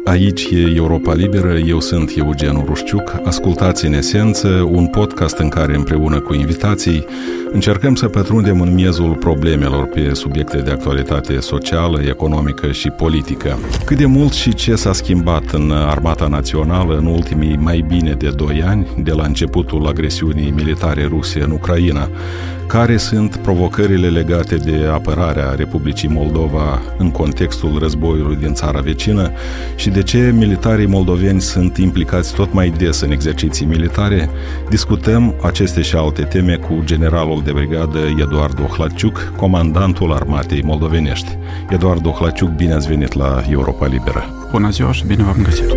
Aici e Europa Liberă, eu sunt Eugen Urușciuc. Ascultați În Esență, un podcast în care împreună cu invitații încercăm să pătrundem în miezul problemelor pe subiecte de actualitate socială, economică și politică. Cât de mult și ce s-a schimbat în Armata Națională în ultimii mai bine de 2 ani, de la începutul agresiunii militare ruse în Ucraina? Care sunt provocările legate de apărarea Republicii Moldova în contextul războiului din țara vecină și de ce militarii moldoveni sunt implicați tot mai des în exerciții militare? Discutăm aceste și alte teme cu generalul de brigadă Eduard Ohlaciuc, comandantul Armatei Moldovenești. Eduard Ohlaciuc, bine ați venit la Europa Liberă! Bună ziua și bine v-am găsit!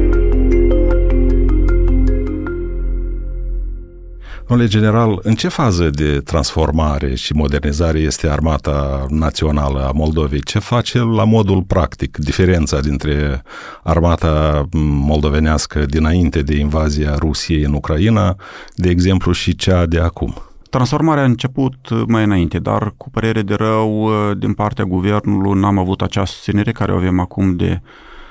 Domnule general, în ce fază de transformare și modernizare este Armata Națională a Moldovei? Ce face la modul practic diferența dintre armata moldovenească dinainte de invazia Rusiei în Ucraina, de exemplu, și cea de acum? Transformarea a început mai înainte, dar cu părere de rău din partea guvernului n-am avut acea susținere care o avem acum de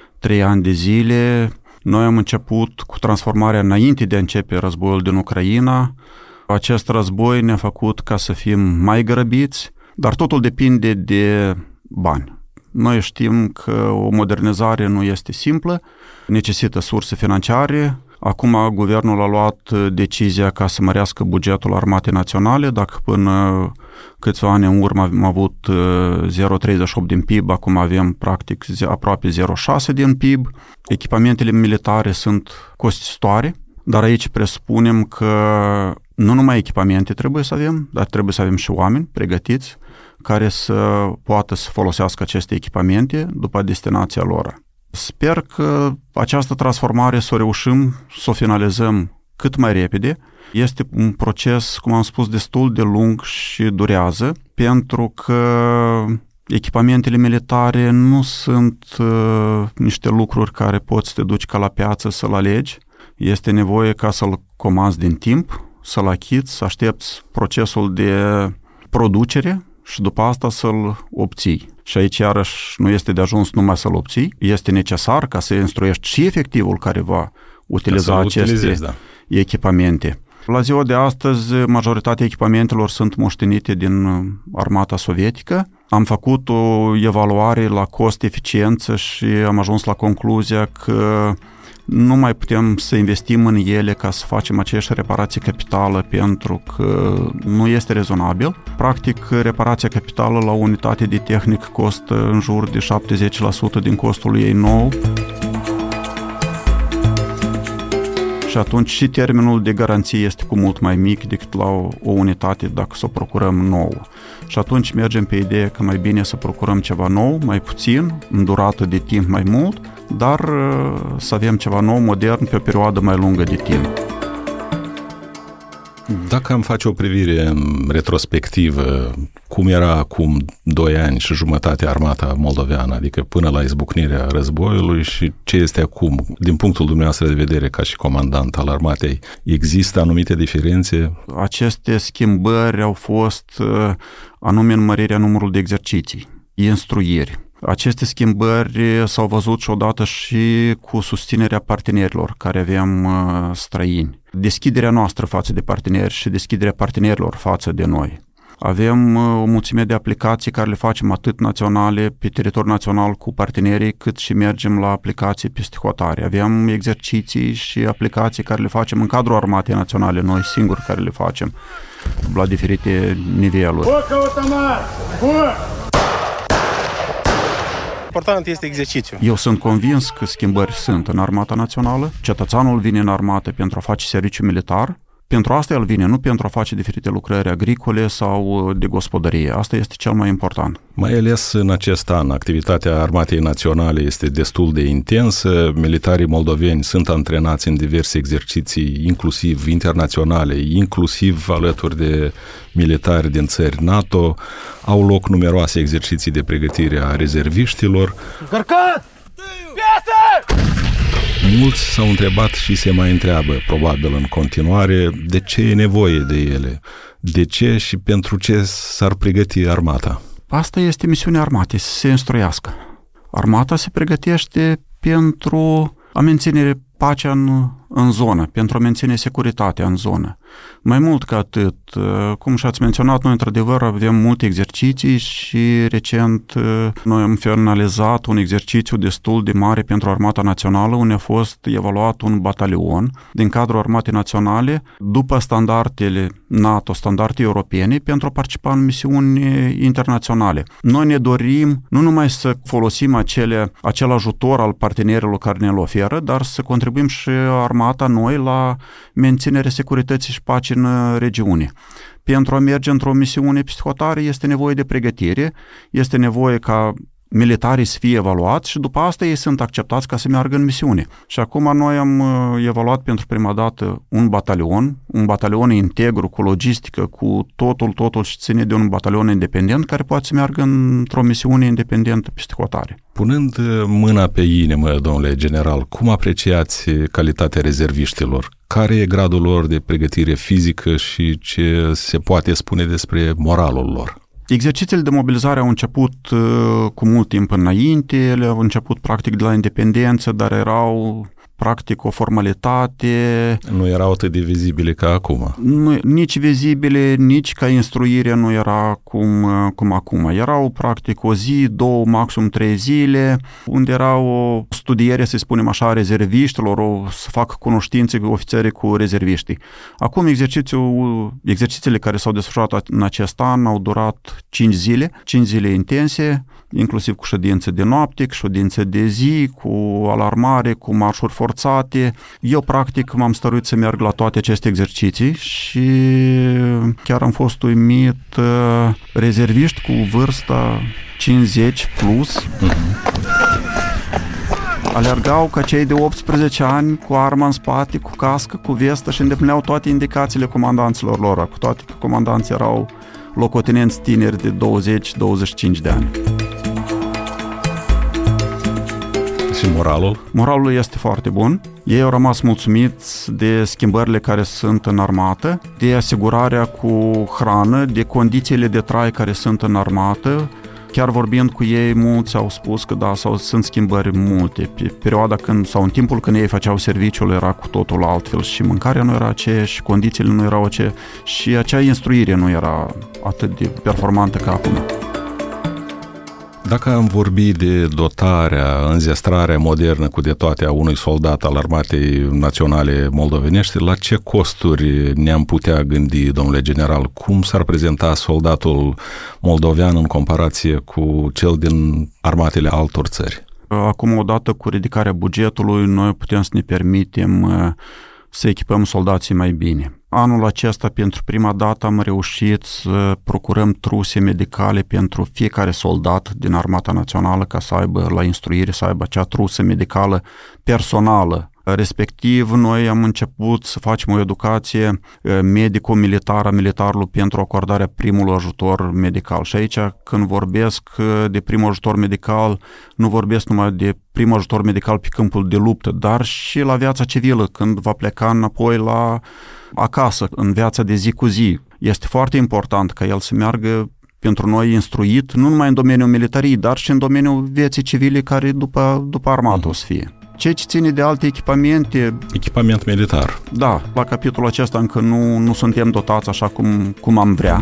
3 ani de zile. Noi am început cu transformarea înainte de a începe războiul din Ucraina. Acest război ne-a făcut ca să fim mai grăbiți, dar totul depinde de bani. Noi știm că o modernizare nu este simplă, necesită surse financiare. Acum guvernul a luat decizia ca să mărească bugetul Armatei Naționale. Dacă până câțiva ani în urmă am avut 0,38 din PIB, acum avem practic aproape 0,6 din PIB. Echipamentele militare sunt costisitoare, dar aici presupunem că nu numai echipamente trebuie să avem, dar trebuie să avem și oameni pregătiți care să poată să folosească aceste echipamente după destinația lor. Sper că această transformare să o reușim, să o finalizăm cât mai repede. Este un proces, cum am spus, destul de lung și durează, pentru că echipamentele militare nu sunt niște lucruri care poți să te duci ca la piață să-l alegi. Este nevoie ca să-l comanzi din timp, să-l achizi, să aștepți procesul de producere și după asta să-l obții. Și aici iarăși nu este de ajuns numai să-l obții, este necesar ca să instruiești și efectivul care va utiliza aceste echipamente. La ziua de astăzi, majoritatea echipamentelor sunt moștenite din armata sovietică. Am făcut o evaluare la cost-eficiență și am ajuns la concluzia că nu mai putem să investim în ele ca să facem aceeași reparație capitală pentru că nu este rezonabil. Practic, reparația capitală la o unitate de tehnic costă în jur de 70% din costul ei nou. Și atunci și termenul de garanție este cu mult mai mic decât la o unitate dacă să o procurăm nouă. Și atunci mergem pe ideea că mai bine să procurăm ceva nou, mai puțin, în durată de timp mai mult, dar să avem ceva nou, modern, pe o perioadă mai lungă de timp. Dacă am face o privire retrospectivă, cum era acum 2 ani și jumătate armata moldoveană, adică până la izbucnirea războiului, și ce este acum, din punctul dumneavoastră de vedere ca și comandant al armatei, există anumite diferențe? Aceste schimbări au fost anume în mărirea numărului de exerciții, instruiri. Aceste schimbări s-au văzut și odată și cu susținerea partenerilor care avem străini. Deschiderea noastră față de parteneri și deschiderea partenerilor față de noi. Avem o mulțime de aplicații care le facem atât naționale, pe teritoriul național cu partenerii, cât și mergem la aplicații peste hotare. Avem exerciții și aplicații care le facem în cadrul Armatei Naționale, noi singuri care le facem la diferite niveluri. Important este exercițiul. Eu sunt convins că schimbări sunt în Armata Națională. Cetățeanul vine în armată pentru a face serviciu militar. Pentru asta el vine, nu pentru a face diferite lucrări agricole sau de gospodărie. Asta este cel mai important. Mai ales în acest an, activitatea Armatei Naționale este destul de intensă. Militarii moldoveni sunt antrenați în diverse exerciții, inclusiv internaționale, inclusiv alături de militari din țări NATO. Au loc numeroase exerciții de pregătire a rezerviștilor. Încărcat! Piesă! Mulți s-au întrebat și se mai întreabă, probabil în continuare, de ce e nevoie de ele, de ce și pentru ce s-ar pregăti armata. Asta este misiunea armatei, să se instruiască. Armata se pregătește pentru a menține pacea în zonă, pentru a menține securitatea în zonă. Mai mult ca atât, cum și-ați menționat, noi într-adevăr avem multe exerciții și recent noi am finalizat un exercițiu destul de mare pentru Armata Națională, unde a fost evaluat un batalion din cadrul Armatei Naționale după standardele NATO, standarde europene, pentru a participa în misiuni internaționale. Noi ne dorim nu numai să folosim acel ajutor al partenerilor care ne-l oferă, dar să contribuim și armata noi la menținerea securității și pacii în regiune. Pentru a merge într-o misiune psihotare este nevoie de pregătire, este nevoie ca militarii să fie evaluați și după asta ei sunt acceptați ca să meargă în misiune. Și acum noi am evaluat pentru prima dată un batalion integru, cu logistică, cu totul și ține de un batalion independent care poate să meargă într-o misiune independentă psihotare. Punând mâna pe inimă, domnule general, cum apreciați calitatea rezerviștilor? Care e gradul lor de pregătire fizică și ce se poate spune despre moralul lor? Exercițiile de mobilizare au început cu mult timp înainte, ele au început practic de la independență, dar erau practic o formalitate. Nu erau atât de vizibile ca acum. Nici vizibile, nici ca instruirea nu era cum acum. Erau practic o zi, 2, maxim 3 zile, unde era o studiere, să spunem așa, a rezerviștilor, să facă cunoștințe ofițerii cu rezerviștii. Acum exercițiile care s-au desfășurat în acest an au durat 5 zile intense, inclusiv cu ședințe de noapte, cu ședințe de zi, cu alarmare, cu marșuri forțate. Eu, practic, m-am stăruit să merg la toate aceste exerciții și chiar am fost uimit. Rezerviști cu vârsta 50 plus alergau ca cei de 18 ani cu arma în spate, cu cască, cu vestă și îndeplineau toate indicațiile comandanților lor, cu toate că comandanții erau locotenenți tineri de 20-25 de ani. Și moralul? Moralul este foarte bun. Ei au rămas mulțumiți de schimbările care sunt în armată, de asigurarea cu hrană, de condițiile de trai care sunt în armată. Chiar vorbind cu ei, mulți au spus că da, sunt schimbări multe. Pe perioada sau în timpul când ei făceau serviciul era cu totul altfel și mâncarea nu era aceeași, și condițiile nu erau aceeași și acea instruire nu era atât de performantă ca acum. Dacă am vorbit de dotarea, înzestrarea modernă cu de toate a unui soldat al Armatei Naționale Moldovenești, la ce costuri ne-am putea gândi, domnule general? Cum s-ar prezenta soldatul moldovean în comparație cu cel din armatele altor țări? Acum, odată cu ridicarea bugetului, noi putem să ne permitem să echipăm soldații mai bine. Anul acesta, pentru prima dată, am reușit să procurăm truse medicale pentru fiecare soldat din Armata Națională ca să aibă la instruire, să aibă acea trusă medicală personală. Respectiv, noi am început să facem o educație medico-militară a militarului pentru acordarea primului ajutor medical. Și aici, când vorbesc de primul ajutor medical, nu vorbesc numai de primul ajutor medical pe câmpul de luptă, dar și la viața civilă, când va pleca înapoi acasă, în viața de zi cu zi. Este foarte important ca el să meargă pentru noi instruit, nu numai în domeniul militarii, dar și în domeniul vieții civile care după armată o să fie. Ceea ce ține de alte echipamente... Echipament militar. Da, la capitolul acesta încă nu suntem dotați așa cum am vrea.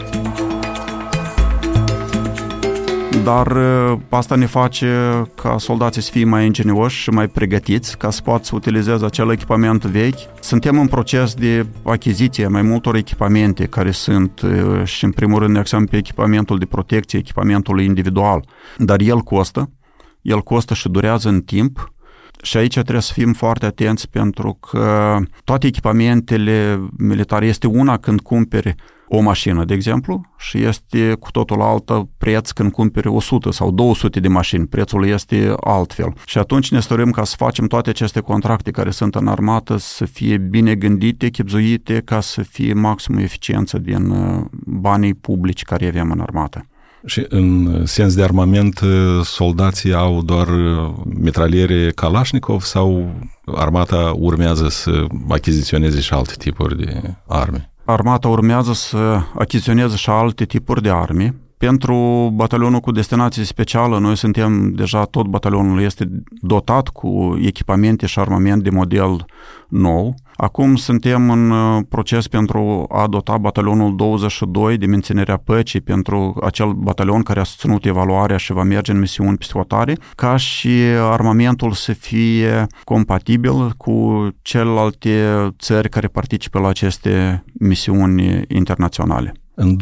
Dar asta ne face ca soldații să fie mai ingenioși și mai pregătiți ca să poată să utilizeze acel echipament vechi. Suntem în proces de achiziție mai multor echipamente care sunt și în primul rând ne axăm pe echipamentul de protecție, echipamentul individual. Dar el costă și durează în timp. Și aici trebuie să fim foarte atenți pentru că toate echipamentele militare este una când cumperi o mașină, de exemplu, și este cu totul altă preț când cumperi 100 sau 200 de mașini. Prețul este altfel. Și atunci ne stărim ca să facem toate aceste contracte care sunt în armată să fie bine gândite, chibzuite, ca să fie maximum eficiență din banii publici care avem în armată. Și în sens de armament, soldații au doar mitraliere Kalashnikov sau armata urmează să achiziționeze și alte tipuri de arme? Armata urmează să achiziționeze și alte tipuri de arme. Pentru batalionul cu destinație specială, noi suntem deja, tot batalionul este dotat cu echipamente și armament de model nou. Acum suntem în proces pentru a dota batalionul 22 de menținerea păcii pentru acel batalion care a susținut evaluarea și va merge în misiuni peste hotare, ca și armamentul să fie compatibil cu celelalte țări care participă la aceste misiuni internaționale. În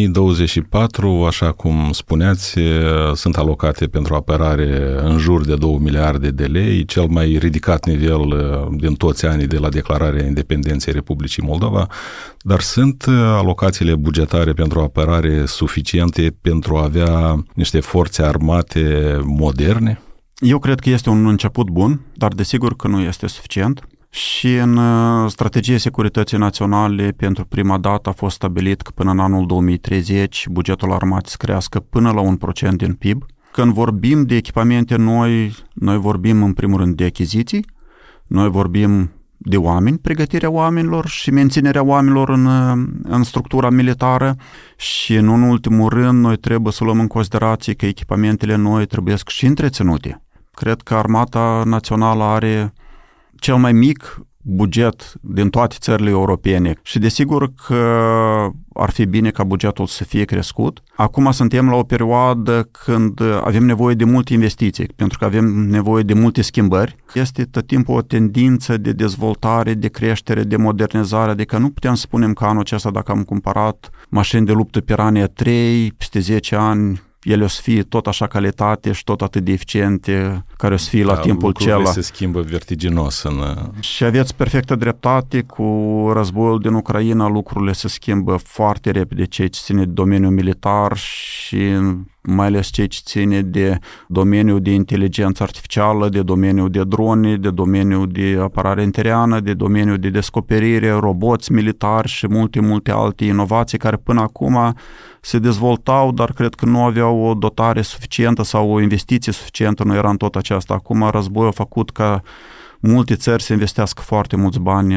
2024, așa cum spuneați, sunt alocate pentru apărare în jur de 2 miliarde de lei, cel mai ridicat nivel din toți anii de la declararea independenței Republicii Moldova, dar sunt alocațiile bugetare pentru apărare suficiente pentru a avea niște forțe armate moderne? Eu cred că este un început bun, dar desigur că nu este suficient. Și în strategia securității naționale, pentru prima dată a fost stabilit că până în anul 2030 bugetul armatei să crească până la 1% din PIB. Când vorbim de echipamente noi vorbim în primul rând de achiziții, noi vorbim de oameni, pregătirea oamenilor și menținerea oamenilor în structura militară și în ultimul rând noi trebuie să luăm în considerație că echipamentele noi trebuie și întreținute. Cred că Armata Națională are cel mai mic buget din toate țările europene și desigur că ar fi bine ca bugetul să fie crescut. Acum suntem la o perioadă când avem nevoie de multe investiții, pentru că avem nevoie de multe schimbări. Este tot timpul o tendință de dezvoltare, de creștere, de modernizare, adică nu putem să spunem că anul acesta dacă am cumpărat mașini de luptă Piranha 3, peste 10 ani ele o să fie tot așa calitate și tot atât de eficiente, care o să fie la timpul lucrurile acela. Se schimbă vertiginos. Și aveți perfectă dreptate, cu războiul din Ucraina lucrurile se schimbă foarte repede, ceea ce ține de domeniul militar și mai ales ceea ce ține de domeniul de inteligență artificială, de domeniul de drone, de domeniul de apărare aeriană, de domeniul de descoperire, roboți militari și multe alte inovații care până acum se dezvoltau, dar cred că nu aveau o dotare suficientă sau o investiție suficientă, nu era în tot aceasta. Acum războiul a făcut ca multe țări să investească foarte mulți bani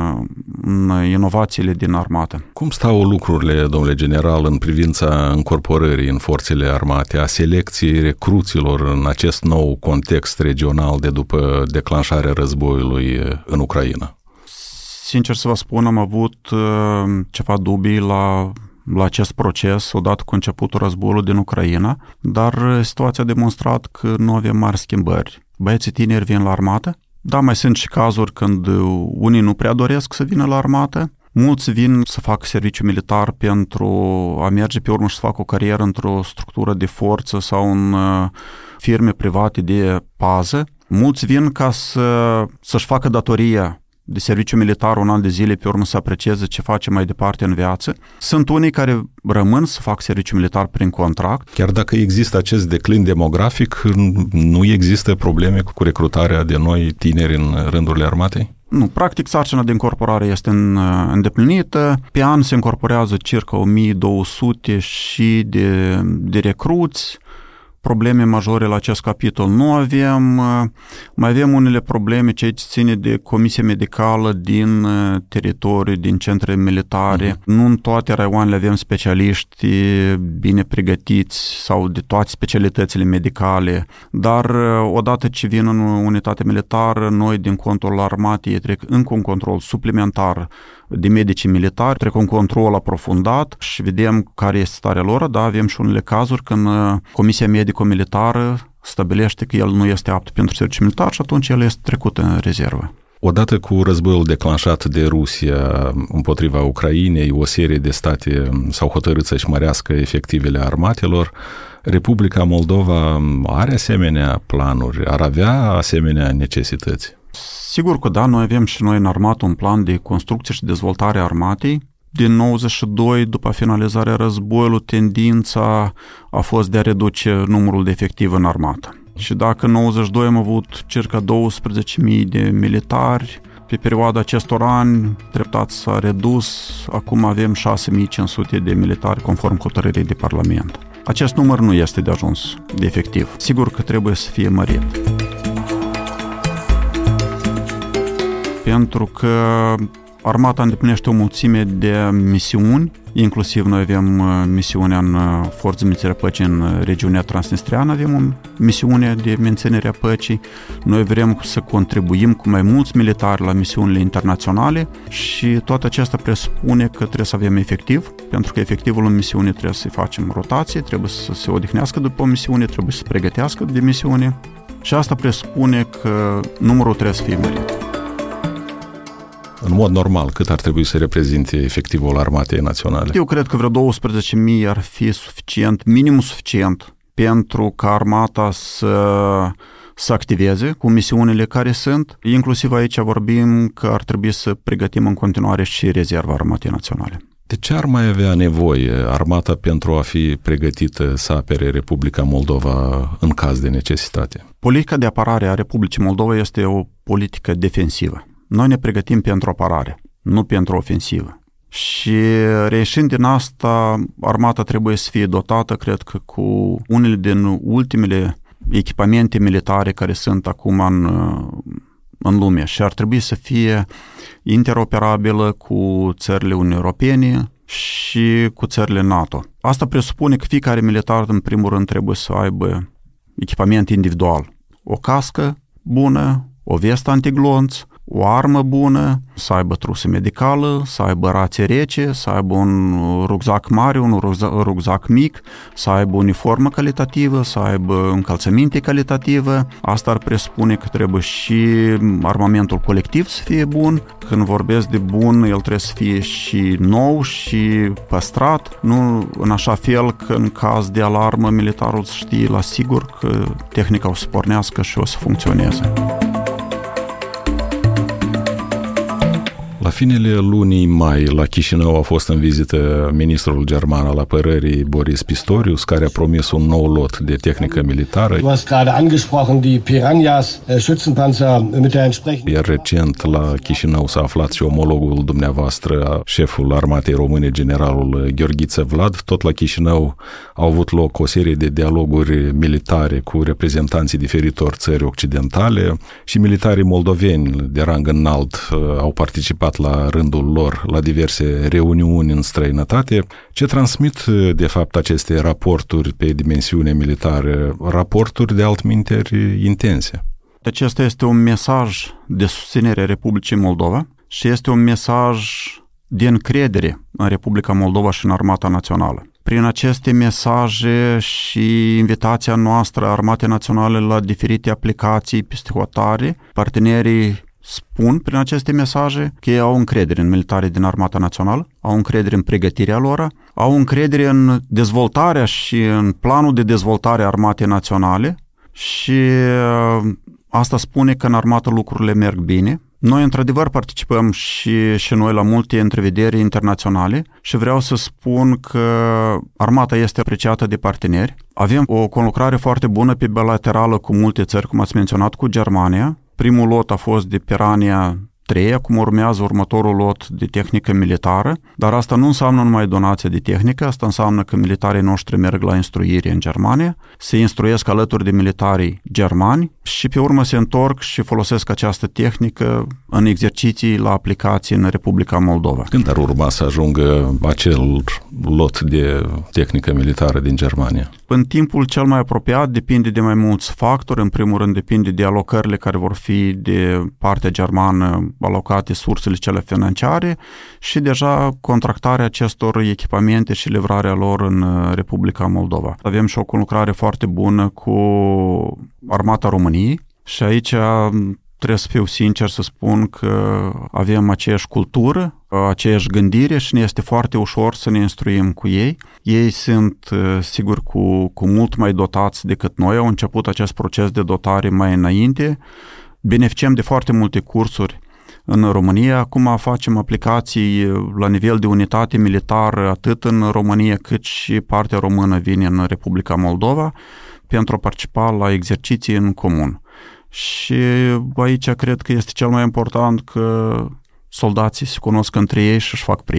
în inovațiile din armată. Cum stau lucrurile, domnule general, în privința încorporării în forțele armate, a selecției recruților în acest nou context regional de după declanșarea războiului în Ucraina? Sincer să vă spun, am avut ceva dubii la acest proces odată cu începutul războiului din Ucraina, dar situația a demonstrat că nu avem mari schimbări. Băieții tineri vin la armată. Da, mai sunt și cazuri când unii nu prea doresc să vină la armată. Mulți vin să facă serviciu militar pentru a merge pe urmă și să facă o carieră într-o structură de forță sau în firme private de pază. Mulți vin ca să-și facă datoria de serviciu militar un an de zile, pe urmă să aprecieze ce face mai departe în viață. Sunt unii care rămân să facă serviciu militar prin contract. Chiar dacă există acest declin demografic, nu există probleme cu recrutarea de noi tineri în rândurile armatei? Nu, practic sarcina de incorporare este îndeplinită. Pe an se incorporează circa 1200 și de recruți. Probleme majore la acest capitol nu avem. Mai avem unele probleme ce ține de comisia medicală din teritoriu, din centre militare. Nu în toate raioanele avem specialiști bine pregătiți sau de toate specialitățile medicale, dar odată ce vin în unitate militară, noi din contul armatei trec încă un control suplimentar de medici militari, trec un control aprofundat și vedem care este starea lor, dar avem și unele cazuri când comisia medico-militară stabilește că el nu este apt pentru serviciu militar și atunci el este trecut în rezervă. Odată cu războiul declanșat de Rusia împotriva Ucrainei, o serie de state s-au hotărât să-și mărească efectivele armatelor. Republica Moldova are asemenea planuri, ar avea asemenea necesități? Sigur că da, noi avem și noi în armată un plan de construcție și dezvoltare a armatei. Din 92, după finalizarea războiului, tendința a fost de a reduce numărul de efectiv în armată. Și dacă în 92 am avut circa 12.000 de militari, pe perioada acestor ani, treptat s-a redus, acum avem 6.500 de militari conform hotărârii de Parlament. Acest număr nu este de ajuns de efectiv. Sigur că trebuie să fie mărit. Pentru că Armata îndeplinește o mulțime de misiuni, inclusiv noi avem misiunea în Forța Menținerea Păcii în regiunea Transnistriană, avem o misiune de menținere a păcii. Noi vrem să contribuim cu mai mulți militari la misiunile internaționale și toate acestea presupune că trebuie să avem efectiv, pentru că efectivul în misiune trebuie să-i facem rotație, trebuie să se odihnească după o misiune, trebuie să se pregătească de misiune și asta presupune că numărul trebuie să fie mărit. În mod normal, cât ar trebui să reprezinte efectivul Armatei Naționale? Eu cred că vreo 12.000 ar fi suficient, minim suficient, pentru ca armata să activeze cu misiunile care sunt. Inclusiv aici vorbim că ar trebui să pregătim în continuare și rezerva Armatei Naționale. De ce ar mai avea nevoie armata pentru a fi pregătită să apere Republica Moldova în caz de necesitate? Politica de apărare a Republicii Moldova este o politică defensivă. Noi ne pregătim pentru apărare, nu pentru ofensivă. Și reieșind din asta, armata trebuie să fie dotată, cred că, cu unele din ultimele echipamente militare care sunt acum în lume și ar trebui să fie interoperabilă cu țările Uniunii Europene și cu țările NATO. Asta presupune că fiecare militar, în primul rând, trebuie să aibă echipament individual. O cască bună, o vestă antiglonț, o armă bună, să aibă trusă medicală, să aibă rație rece, să aibă un rucsac mare, un rucsac mic, să aibă uniformă calitativă, să aibă încălțăminte calitativă. Asta ar presupune că trebuie și armamentul colectiv să fie bun. Când vorbesc de bun, el trebuie să fie și nou și păstrat, nu în așa fel că în caz de alarmă militarul să știe la sigur că tehnica o să pornească și o să funcționeze. La finele lunii mai, la Chișinău a fost în vizită ministrul german al apărării Boris Pistorius, care a promis un nou lot de tehnică militară. Du hast gerade angesprochen die Piranhas, Schützenpanzer mit der entsprechenden. Iar recent la Chișinău s-a aflat și omologul dumneavoastră, șeful Armatei Române, generalul Gheorghiță Vlad. Tot la Chișinău au avut loc o serie de dialoguri militare cu reprezentanții diferitor țări occidentale și militarii moldoveni de rang înalt au participat la rândul lor la diverse reuniuni în străinătate. Ce transmit de fapt aceste raporturi pe dimensiune militară? Raporturi de altminteri intense. Acesta este un mesaj de susținere a Republicii Moldova și este un mesaj de încredere în Republica Moldova și în Armata Națională. Prin aceste mesaje și invitația noastră a Armatei Naționale la diferite aplicații peste hotare, partenerii spun prin aceste mesaje că ei au încredere în militarii din Armata Națională, au încredere în pregătirea lor, au încredere în dezvoltarea și în planul de dezvoltare a Armatei Naționale și asta spune că în armată lucrurile merg bine. Noi, într-adevăr, participăm și noi la multe întrevederi internaționale și vreau să spun că armata este apreciată de parteneri. Avem o conlucrare foarte bună pe bilaterală cu multe țări, cum ați menționat, cu Germania. Primul lot a fost de Piranha 3, acum urmează următorul lot de tehnică militară, dar asta nu înseamnă numai donație de tehnică, asta înseamnă că militarii noștri merg la instruire în Germania, se instruiesc alături de militarii germani și pe urmă se întorc și folosesc această tehnică în exerciții la aplicații în Republica Moldova. Când ar urma să ajungă acel lot de tehnică militară din Germania? În timpul cel mai apropiat depinde de mai mulți factori. În primul rând depinde de alocările care vor fi de partea germană alocate sursele cele financiare și deja contractarea acestor echipamente și livrarea lor în Republica Moldova. Avem și o conlucrare foarte bună cu Armata României și aici trebuie să fiu sincer să spun că avem aceeași cultură, aceeași gândire și ne este foarte ușor să ne instruim cu ei. Ei sunt, sigur, cu mult mai dotați decât noi, au început acest proces de dotare mai înainte. Beneficiem de foarte multe cursuri în România. Acum facem aplicații la nivel de unitate militară atât în România cât și partea română vine în Republica Moldova pentru a participa la exerciții în comun. Și aici cred că este cel mai important că soldații se cunosc între ei și își fac prieteni.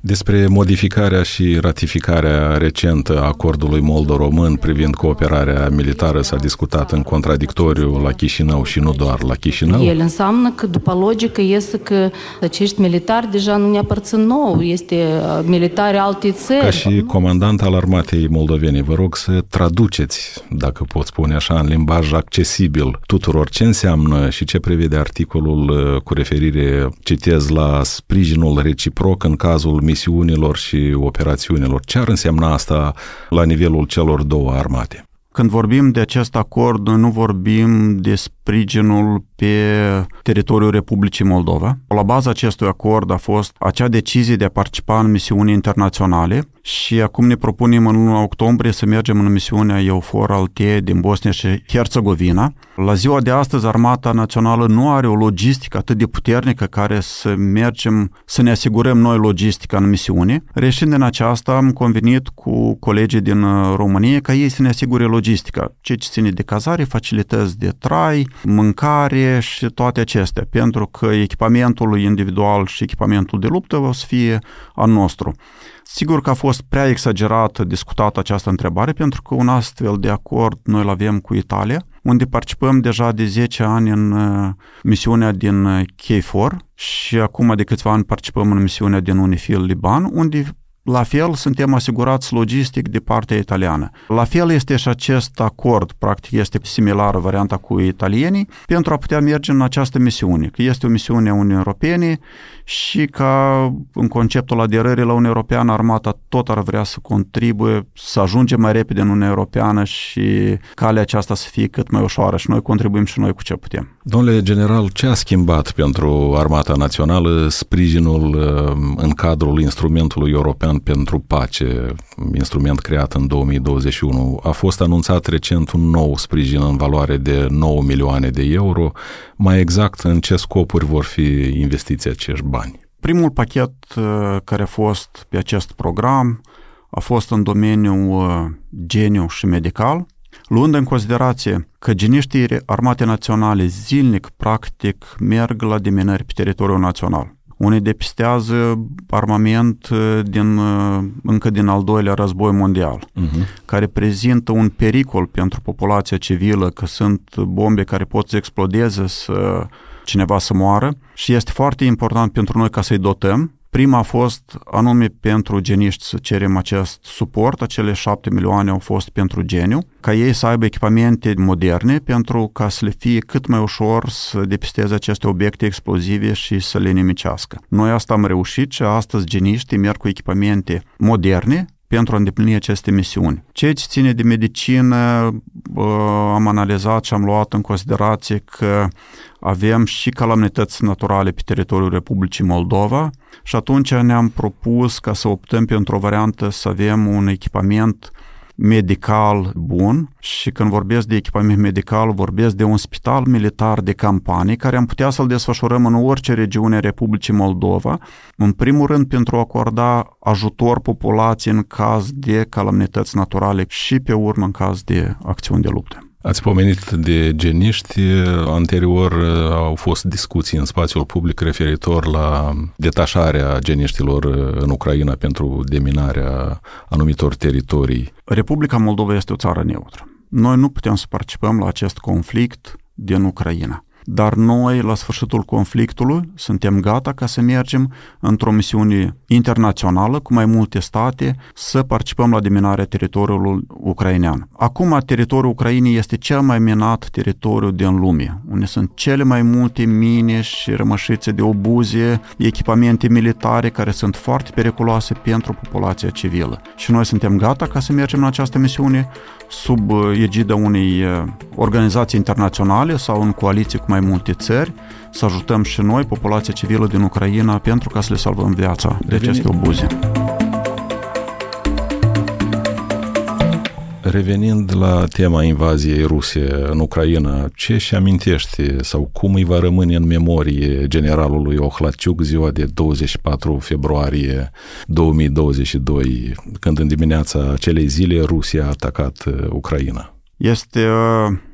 Despre modificarea și ratificarea recentă a acordului moldo-român privind cooperarea militară s-a discutat în contradictoriu la Chișinău și nu doar la Chișinău. El înseamnă că, după logică, este că acești militari deja nu ne aparțin nouă, este militari altei țări. Ca și comandant al armatei moldovene, vă rog să traduceți, dacă pot spune așa, în limbaj accesibil tuturor ce înseamnă și ce prevede articolul cu referire, citez, la sprijinul reciproc în cazul misiunilor și operațiunilor. Ce ar însemna asta la nivelul celor două armate? Când vorbim de acest acord, noi nu vorbim de sprijinul pe teritoriul Republicii Moldova. La baza acestui acord a fost acea decizie de a participa în misiuni internaționale și acum ne propunem în luna octombrie să mergem în misiunea EUFOR Althea din Bosnia și Herțegovina. La ziua de astăzi, Armata Națională nu are o logistică atât de puternică care să mergem, să ne asigurăm noi logistica în misiune. Reșind din aceasta, am convenit cu colegii din România ca ei să ne asigure logistica, ce ține de cazare, facilități de trai, mâncare și toate acestea, pentru că echipamentul individual și echipamentul de luptă o să fie al nostru. Sigur că a fost prea exagerat discutată această întrebare, pentru că un astfel de acord noi îl avem cu Italia, unde participăm deja de 10 ani în misiunea din KFOR și acum de câțiva ani participăm în misiunea din UNIFIL Liban, unde la fel suntem asigurați logistic de partea italiană. La fel este și acest acord, practic este similară varianta cu italienii, pentru a putea merge în această misiune, că este o misiune a Uniunii Europene și ca în conceptul aderării la Uniunea Europeană, armata tot ar vrea să contribuie, să ajungem mai repede în Uniunea Europeană și calea aceasta să fie cât mai ușoară și noi contribuim și noi cu ce putem. Domnule general, ce a schimbat pentru Armata Națională sprijinul în cadrul instrumentului european pentru pace, instrument creat în 2021? A fost anunțat recent un nou sprijin în valoare de 9 milioane de euro. Mai exact, în ce scopuri vor fi investiți acești bani? Primul pachet care a fost pe acest program a fost în domeniul geniu și medical, luând în considerație că geniștii Armatei Naționale zilnic, practic, merg la deminări pe teritoriul național. Unii depistează armament încă din al doilea război mondial, care prezintă un pericol pentru populația civilă, că sunt bombe care pot să explodeze, cineva să moară și este foarte important pentru noi ca să-i dotăm. Prima a fost anume pentru geniști să cerem acest suport, acele 7 milioane au fost pentru geniu, ca ei să aibă echipamente moderne pentru ca să le fie cât mai ușor să depisteze aceste obiecte explozive și să le nimicească. Noi asta am reușit și astăzi geniștii merg cu echipamente moderne pentru a îndeplini aceste misiuni. Ceea ce ține de medicină, am analizat și am luat în considerație că avem și calamități naturale pe teritoriul Republicii Moldova și atunci ne-am propus ca să optăm pentru o variantă să avem un echipament medical bun și când vorbesc de echipament medical, vorbesc de un spital militar de campanie care am putea să-l desfășurăm în orice regiune a Republicii Moldova, în primul rând pentru a acorda ajutor populației în caz de calamități naturale și pe urmă în caz de acțiuni de luptă. Ați pomenit de geniști, anterior au fost discuții în spațiul public referitor la detașarea geniștilor în Ucraina pentru deminarea anumitor teritorii. Republica Moldova este o țară neutră. Noi nu putem să participăm la acest conflict din Ucraina. Dar noi, la sfârșitul conflictului, suntem gata ca să mergem într-o misiune internațională cu mai multe state să participăm la deminarea teritoriului ucrainean. Acum, teritoriul Ucrainei este cel mai minat teritoriu din lume, unde sunt cele mai multe mine și rămășițe de obuze, echipamente militare care sunt foarte periculoase pentru populația civilă. Și noi suntem gata ca să mergem în această misiune sub egida unei organizații internaționale sau în coaliție cu mai multe țări, să ajutăm și noi populația civilă din Ucraina pentru ca să le salvăm viața de aceste obuze. Revenind la tema invaziei ruse în Ucraina, ce își amintește sau cum îi va rămâne în memorie generalului Ohlaciuc ziua de 24 februarie 2022, când în dimineața acelei zile Rusia a atacat Ucraina? Este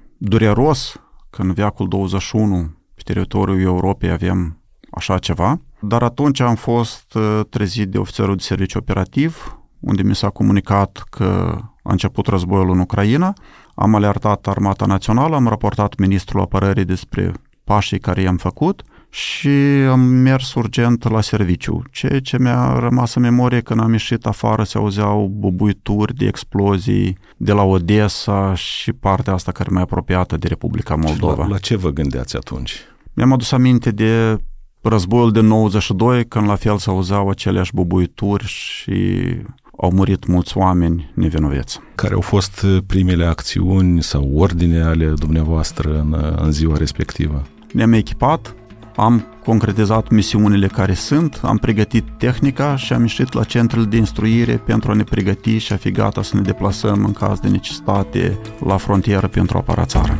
dureros că în veacul 21 pe teritoriul Europei avem așa ceva. dar atunci am fost trezit de ofițerul de serviciu operativ, unde mi s-a comunicat că a început războiul în Ucraina. Am alertat Armata Națională, am raportat ministrul apărării despre pașii care i-am făcut și am mers urgent la serviciu. Ceea ce mi-a rămas în memorie, când am ieșit afară, se auzeau bubuituri de explozii de la Odessa și partea asta care e mai apropiată de Republica Moldova. La ce vă gândeați atunci? Mi-am adus aminte de războiul de 92, când la fel se auzeau aceleași bubuituri și au murit mulți oameni nevinoveți. Care au fost primele acțiuni sau ordine ale dumneavoastră în ziua respectivă? Ne-am echipat, am concretizat misiunile care sunt, am pregătit tehnica și am ieșit la centrele de instruire pentru a ne pregăti și a fi gata să ne deplasăm în caz de necesitate la frontieră pentru a apăra țara.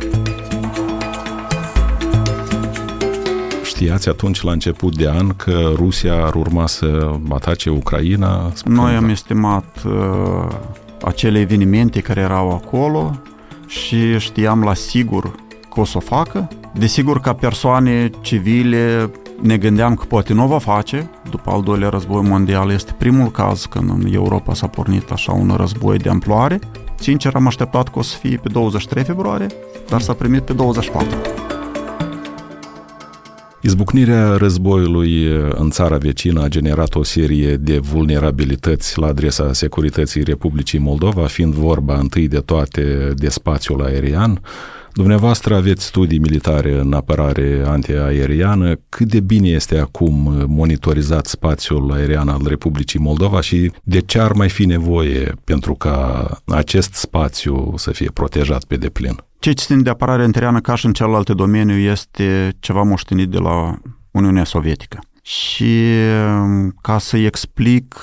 Știați atunci, la început de an, că Rusia ar urma să atace Ucraina? Noi am estimat acele evenimente care erau acolo și știam la sigur că o să o facă. Desigur, ca persoane civile ne gândeam că poate nu o va face. După al doilea război mondial este primul caz când în Europa s-a pornit așa un război de amploare. Sincer, am așteptat că o să fie pe 23 februarie, dar s-a primit pe 24. Izbucnirea războiului în țara vecină a generat o serie de vulnerabilități la adresa securității Republicii Moldova, fiind vorba întâi de toate de spațiul aerian. Dumneavoastră aveți studii militare în apărare antiaeriană. Cât de bine este acum monitorizat spațiul aerian al Republicii Moldova și de ce ar mai fi nevoie pentru ca acest spațiu să fie protejat pe deplin? Ce ține de apărare antiaeriană, ca și în celelalte domenii, este ceva moștenit de la Uniunea Sovietică. Și ca să-i explic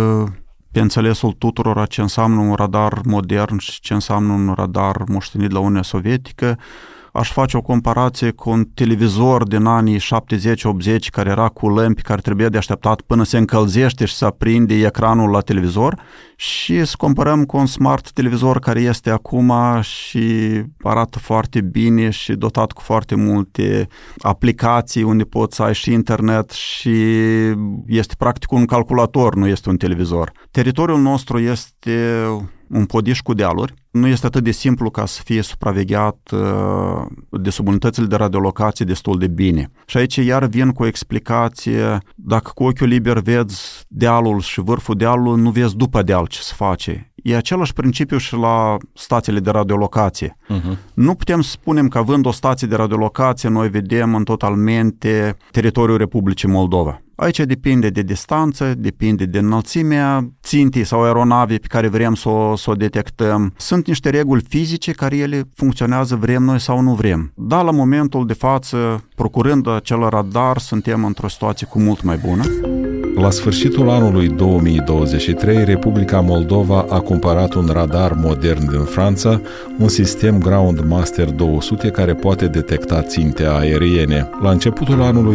pe înțelesul tuturor ce înseamnă un radar modern și ce înseamnă un radar moștenit la Uniunea Sovietică, aș face o comparație cu un televizor din anii 70-80 care era cu lămpi care trebuia de așteptat până se încălzește și se aprinde ecranul la televizor și să comparăm cu un smart televizor care este acum și arată foarte bine și dotat cu foarte multe aplicații unde poți să ai și internet și este practic un calculator, nu este un televizor. Teritoriul nostru este un podiș cu dealuri. Nu este atât de simplu ca să fie supravegheat de subunitățile de radiolocație destul de bine. Și aici iar vin cu o explicație, dacă cu ochiul liber vezi dealul și vârful dealului, nu vezi după deal ce se face. E același principiu și la stațiile de radiolocație. Nu putem să spunem că având o stație de radiolocație, noi vedem în totalmente teritoriul Republicii Moldova. Aici depinde de distanță, depinde de înălțimea țintei sau aeronavei pe care vrem să o detectăm. Sunt niște reguli fizice care ele funcționează vrem noi sau nu vrem. Dar la momentul de față, procurând acel radar, suntem într-o situație cu mult mai bună. La sfârșitul anului 2023, Republica Moldova a cumpărat un radar modern din Franța, un sistem Ground Master 200 care poate detecta ținte aeriene. La începutul anului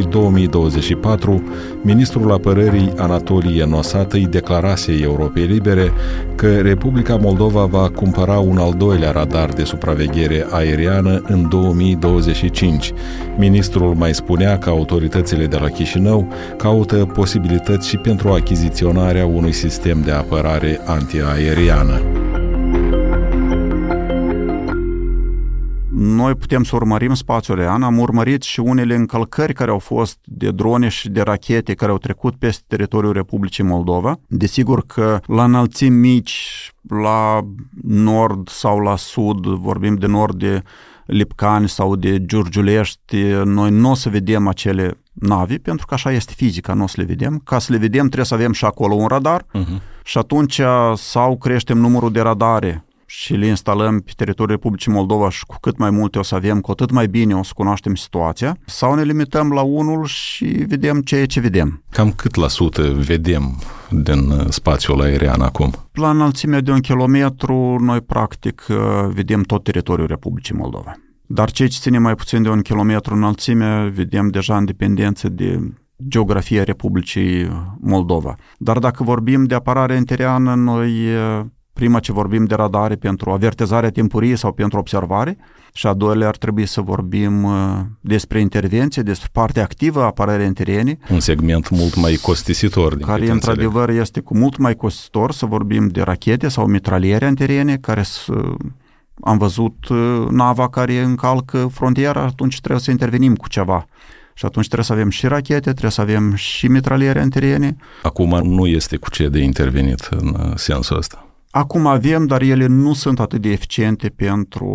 2024, ministrul apărării Anatolie Nosată îi declarase Europei Libere că Republica Moldova va cumpăra un al doilea radar de supraveghere aeriană în 2025. Ministrul mai spunea că autoritățile de la Chișinău caută posibilități și pentru achiziționarea unui sistem de apărare antiaeriană. Noi putem să urmărim spațiul aerian, am urmărit și unele încălcări care au fost de drone și de rachete care au trecut peste teritoriul Republicii Moldova. Desigur că la înălțimi mici, la nord sau la sud, vorbim de nord de Lipcani sau de Giurgiulești, noi nu o să vedem acele navi, pentru că așa este fizica, nu o să le vedem. Ca să le vedem trebuie să avem și acolo un radar și atunci sau creștem numărul de radare și le instalăm pe teritoriul Republicii Moldova și cu cât mai multe o să avem, cu atât mai bine o să cunoaștem situația, sau ne limităm la unul și vedem ceea ce vedem. Cam cât la sută vedem din spațiul aerian acum? La înălțimea de 1 kilometru, noi practic vedem tot teritoriul Republicii Moldova. Dar ceea ce ține mai puțin de 1 kilometru înălțime, vedem deja în dependență de geografia Republicii Moldova. Dar dacă vorbim de apărare aeriană, noi Prima ce vorbim de radare pentru avertizarea timpurie sau pentru observare și a doilea ar trebui să vorbim despre intervenție, despre partea activă a apărării în terene. Un segment mult mai costisitor. Care într-adevăr este cu mult mai costisitor să vorbim de rachete sau mitraliere în terene, care am văzut nava care încalcă frontiera, atunci trebuie să intervenim cu ceva. Și atunci trebuie să avem și rachete, trebuie să avem și mitraliere în terene. Acum nu este cu ce de intervenit în sensul ăsta. Acum avem, dar ele nu sunt atât de eficiente pentru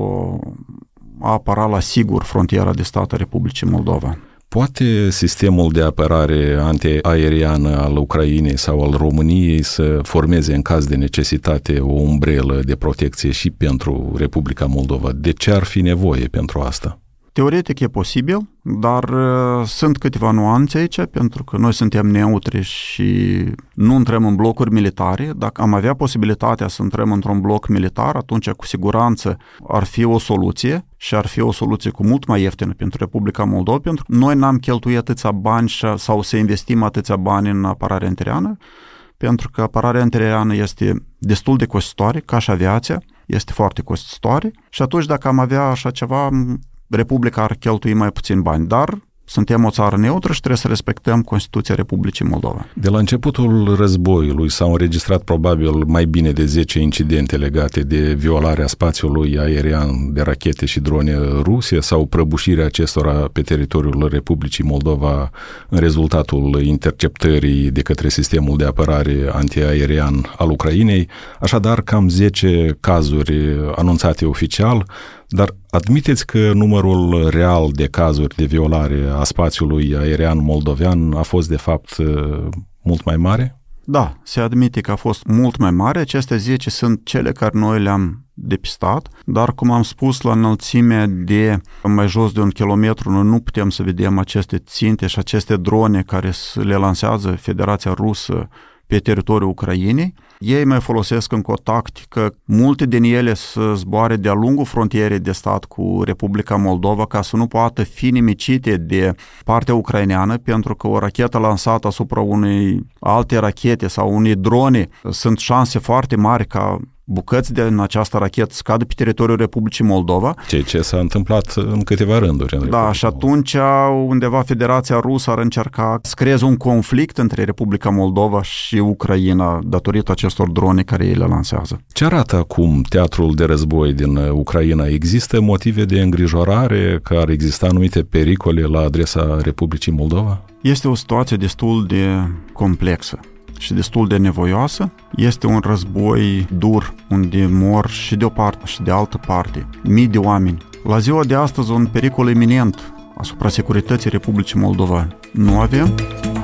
a apăra la sigur frontiera de stat a Republicii Moldova. Poate sistemul de apărare antiaeriană al Ucrainei sau al României să formeze în caz de necesitate o umbrelă de protecție și pentru Republica Moldova? De ce ar fi nevoie pentru asta? Teoretic e posibil, dar sunt câteva nuanțe aici, pentru că noi suntem neutri și nu intrăm în blocuri militare. Dacă am avea posibilitatea să intrăm într-un bloc militar, atunci cu siguranță ar fi o soluție și ar fi o soluție cu mult mai ieftină pentru Republica Moldova, pentru că noi n-am cheltuit atâția bani sau să investim atâția bani în apărarea antiaeriană, pentru că apărarea antiaeriană este destul de costisitoare, ca și aviația, este foarte costisitoare și atunci dacă am avea așa ceva, Republica ar cheltui mai puțin bani, dar suntem o țară neutră și trebuie să respectăm Constituția Republicii Moldova. De la începutul războiului s-au înregistrat probabil mai bine de 10 incidente legate de violarea spațiului aerian de rachete și drone ruse sau prăbușirea acestora pe teritoriul Republicii Moldova în rezultatul interceptării de către sistemul de apărare antiaerian al Ucrainei. Așadar, cam 10 cazuri anunțate oficial, dar admiteți că numărul real de cazuri de violare a spațiului aerian moldovean a fost de fapt mult mai mare? Da, se admite că a fost mult mai mare. Aceste 10 sunt cele care noi le-am depistat, dar cum am spus, la înălțime de mai jos de 1 kilometru noi nu putem să vedem aceste ținte și aceste drone care le lansează Federația Rusă pe teritoriul Ucrainei. Ei mai folosesc încă o tactică, multe din ele să zboare de-a lungul frontierei de stat cu Republica Moldova ca să nu poată fi nimicite de partea ucraineană, pentru că o rachetă lansată asupra unei alte rachete sau unei drone sunt șanse foarte mari ca bucăți din această rachetă să cadă pe teritoriul Republicii Moldova. Ceea ce s-a întâmplat în câteva rânduri. Da, și atunci undeva Federația Rusă ar încerca să creeze un conflict între Republica Moldova și Ucraina datorită acestor drone care ei le lansează. Ce arată acum teatrul de război din Ucraina? Există motive de îngrijorare că ar exista anumite pericole la adresa Republicii Moldova? Este o situație destul de complexă și destul de nevoioasă. Este un război dur, unde mor și de o parte și de altă parte mii de oameni. La ziua de astăzi un pericol iminent asupra securității Republicii Moldova nu avem.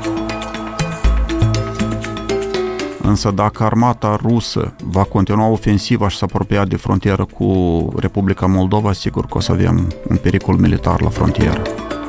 Însă dacă armata rusă va continua ofensiva și să apropia de frontieră cu Republica Moldova, sigur că o să avem un pericol militar la frontieră.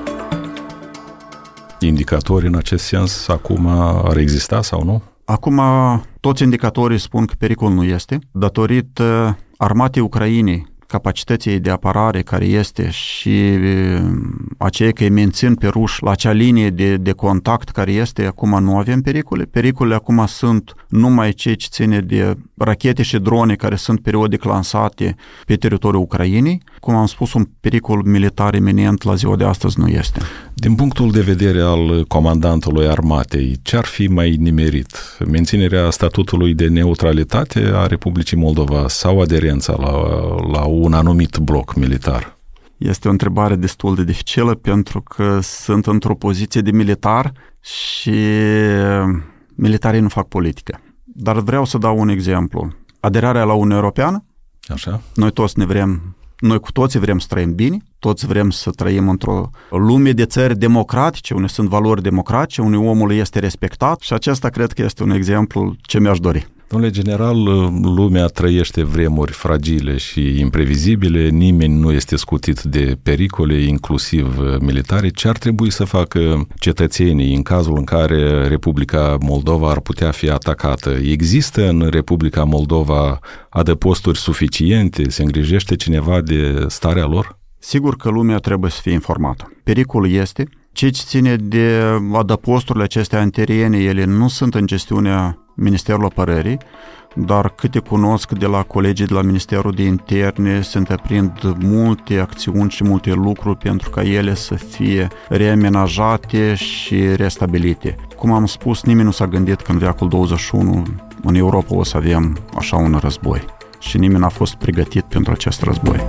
Indicatori în acest sens acum ar exista sau nu? Acum toți indicatorii spun că pericol nu este, datorită armatei Ucrainei, capacității de apărare care este și aceea că îi mențin pe ruși la acea linie de contact care este, acum nu avem pericole. Pericolele acum sunt numai cei ce ține de rachete și drone care sunt periodic lansate pe teritoriul Ucrainei. Cum am spus, un pericol militar iminent la ziua de astăzi nu este. Din punctul de vedere al comandantului armatei, ce ar fi mai nimerit? Menținerea statutului de neutralitate a Republicii Moldova sau aderența la un anumit bloc militar? Este o întrebare destul de dificilă pentru că sunt într-o poziție de militar și militarii nu fac politică. Dar vreau să dau un exemplu. Aderarea la Uniunea Europeană. Așa. Noi cu toții vrem să trăim bine, toți vrem să trăim într-o lume de țări democratice, unde sunt valori democratice, unde omul este respectat și acesta cred că este un exemplu ce mi-aș dori. Domnule general, lumea trăiește vremuri fragile și imprevizibile, nimeni nu este scutit de pericole, inclusiv militare. Ce ar trebui să facă cetățenii în cazul în care Republica Moldova ar putea fi atacată? Există în Republica Moldova adăposturi suficiente? Se îngrijește cineva de starea lor? Sigur că lumea trebuie să fie informată. Pericolul este. Ce ține de adăposturile acestea anteriene, ele nu sunt în gestiunea Ministerului Apărării, dar câte cunosc de la colegii de la Ministerul de Interne, se întreprind multe acțiuni și multe lucruri pentru ca ele să fie reamenajate și restabilite. Cum am spus, nimeni nu s-a gândit că în veacul 21 în Europa o să avem așa un război și nimeni n-a fost pregătit pentru acest război.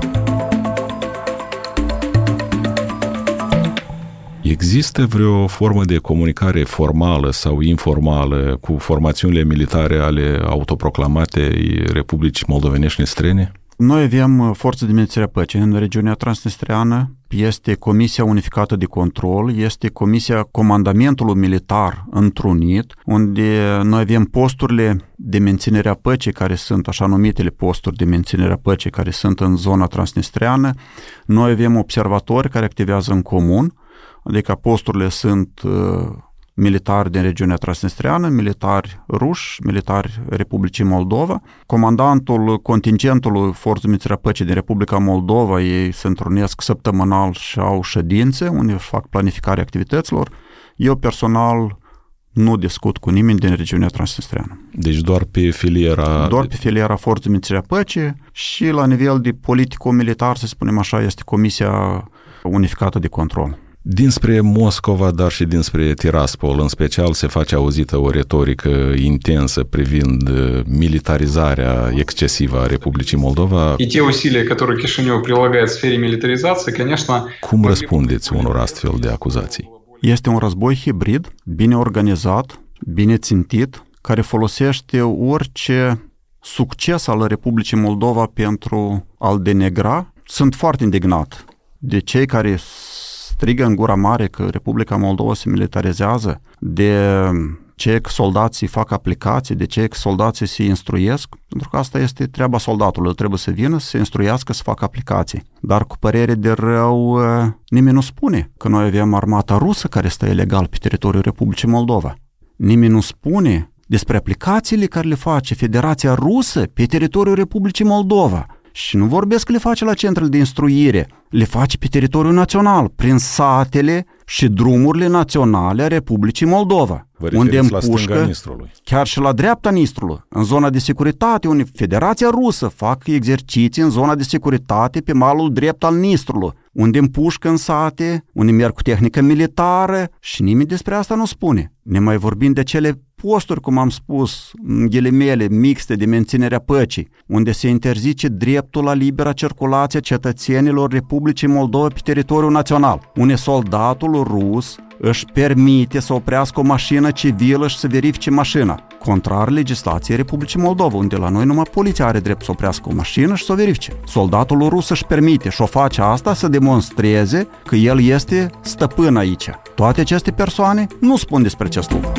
Există vreo formă de comunicare formală sau informală cu formațiunile militare ale autoproclamatei Republicii Moldovenești Nestrene? Noi avem forțe de menținere a păcii în regiunea transnistreană, este Comisia Unificată de Control, este Comisia Comandamentului Militar întrunit, unde noi avem posturile de menținere a păcii, care sunt așa numitele posturi de menținere a păcii, care sunt în zona transnistreană. Noi avem observatori care activează în comun, adică posturile sunt militari din regiunea transnistreană, militari ruși, militari Republicii Moldova. Comandantul contingentului Forței de Menținere a Păcii din Republica Moldova, ei se întrunesc săptămânal și au ședințe unde fac planificarea activităților. Eu personal nu discut cu nimeni din regiunea transnistreană. Deci doar pe filiera... Doar pe filiera Forței de Menținere a Păcii și la nivel de politico-militar, să spunem așa, este Comisia Unificată de Control. Dinspre Moscova, dar și dinspre Tiraspol, în special, se face auzită o retorică intensă privind militarizarea excesivă a Republicii Moldova. И те усилия, которые Кишинев прилагает в сфере милитаризации, конечно... Cum răspundeți unor astfel de acuzații? Este un război hibrid, bine organizat, bine țintit, care folosește orice succes al Republicii Moldova pentru a-l denegra. Sunt foarte indignat de cei care strigă în gura mare că Republica Moldova se militarizează, de cei că soldații fac aplicații, de cei că soldații se instruiesc, pentru că asta este treaba soldatului, el trebuie să vină, să se instruiască, să facă aplicații. Dar cu părere de rău, nimeni nu spune că noi avem armata rusă care stă ilegal pe teritoriul Republicii Moldova. Nimeni nu spune despre aplicațiile care le face Federația Rusă pe teritoriul Republicii Moldova. Și nu vorbesc că le face la centrele de instruire, le face pe teritoriul național, prin satele și drumurile naționale a Republicii Moldova. Unde împușcă, chiar și la dreapta Nistrului, în zona de securitate, unde Federația Rusă fac exerciții în zona de securitate pe malul drept al Nistrului, unde împușcă în sate, unde merg cu tehnică militară și nimeni despre asta nu spune. Ne mai vorbim de cele posturi, cum am spus, în ghilimele mixte de menținere a păcii, unde se interzice dreptul la libera circulație a cetățenilor Republicii Moldova pe teritoriul național, unde soldatul rus își permite să oprească o mașină civilă și să verifice mașina, contrar legislației Republicii Moldova, unde la noi numai poliția are drept să oprească o mașină și să o verifice. Soldatul rus își permite și o face asta să demonstreze că el este stăpân aici. Toate aceste persoane nu spun despre acest lucru.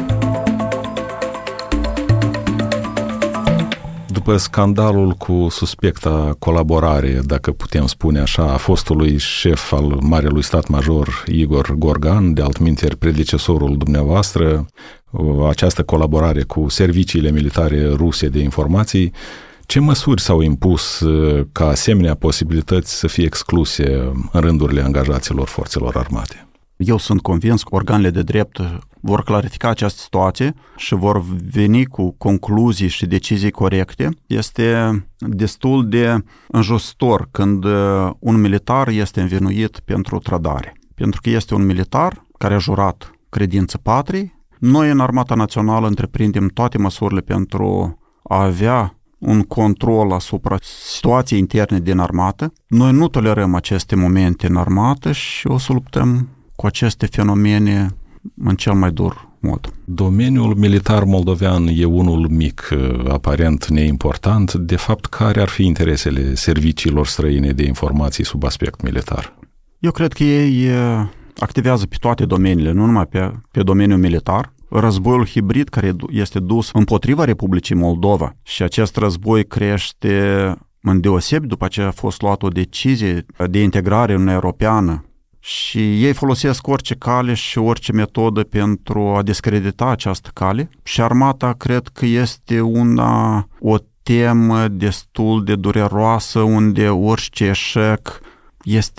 După scandalul cu suspecta colaborare, dacă putem spune așa, a fostului șef al Marelui Stat Major Igor Gorgan, de altminteri predecesorul dumneavoastră, această colaborare cu serviciile militare ruse de informații, ce măsuri s-au impus ca asemenea posibilități să fie excluse în rândurile angajaților forțelor armate? Eu sunt convins că organele de drept vor clarifica această situație și vor veni cu concluzii și decizii corecte. Este destul de înjositor când un militar este învinuit pentru trădare. Pentru că este un militar care a jurat credință patriei. Noi în Armata Națională întreprindem toate măsurile pentru a avea un control asupra situației interne din armată. Noi nu tolerăm aceste momente în armată și o să luptăm cu aceste fenomene în cel mai dur mod. Domeniul militar moldovean e unul mic, aparent neimportant. De fapt, care ar fi interesele serviciilor străine de informații sub aspect militar? Eu cred că ei activează pe toate domeniile, nu numai pe domeniul militar. Războiul hibrid care este dus împotriva Republicii Moldova și acest război crește îndeosebi după ce a fost luată o decizie de integrare în Uniunea Europeană. Și ei folosesc orice cale și orice metodă pentru a discredita această cale. Și armata cred că este o temă destul de dureroasă, unde orice eșec este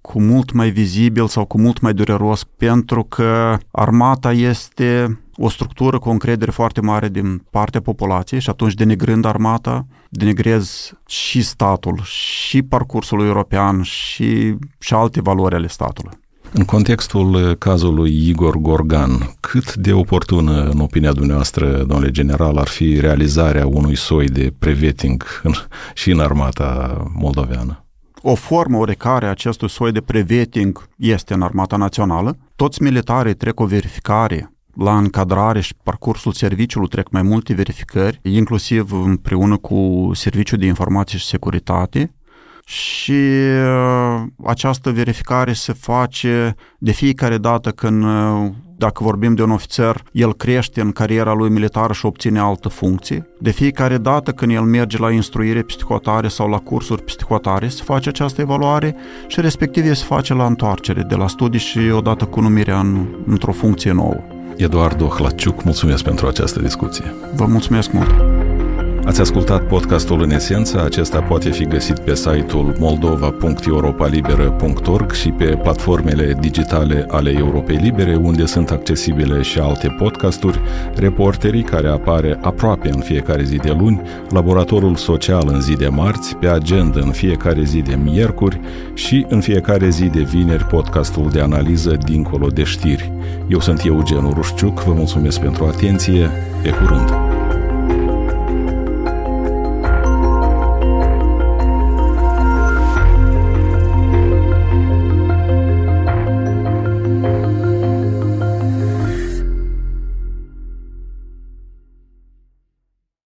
cu mult mai vizibil sau cu mult mai dureros, pentru că armata este o structură cu o încredere foarte mare din partea populației și atunci, denigrând armata, denigrez și statul, și parcursul european și alte valori ale statului. În contextul cazului Igor Gorgan, cât de oportună, în opinia dumneavoastră, domnule general, ar fi realizarea unui soi de prevetting și în armata moldoveană? O formă oarecare a acestui soi de prevetting este în Armata Națională. Toți militarii trec o verificare la încadrare și parcursul serviciului trec mai multe verificări, inclusiv împreună cu Serviciul de Informație și Securitate, și această verificare se face de fiecare dată când, dacă vorbim de un ofițer, el crește în cariera lui militară și obține altă funcție. De fiecare dată când el merge la instruire psihotare sau la cursuri psihotare, se face această evaluare și respectiv se face la întoarcere de la studii și odată cu numirea într-o funcție nouă. Eduardo Hlăciuc, mulțumesc pentru această discuție. Vă mulțumesc mult! Ați ascultat podcastul În Esență. Acesta poate fi găsit pe site-ul moldova.europalibera.org și pe platformele digitale ale Europei Libere, unde sunt accesibile și alte podcasturi, Reporterii, care apare aproape în fiecare zi de luni, Laboratorul Social în zi de marți, Pe Agenda în fiecare zi de miercuri și în fiecare zi de vineri podcastul de analiză Dincolo de știri. Eu sunt Eugen Rușciuc, vă mulțumesc pentru atenție, pe curând!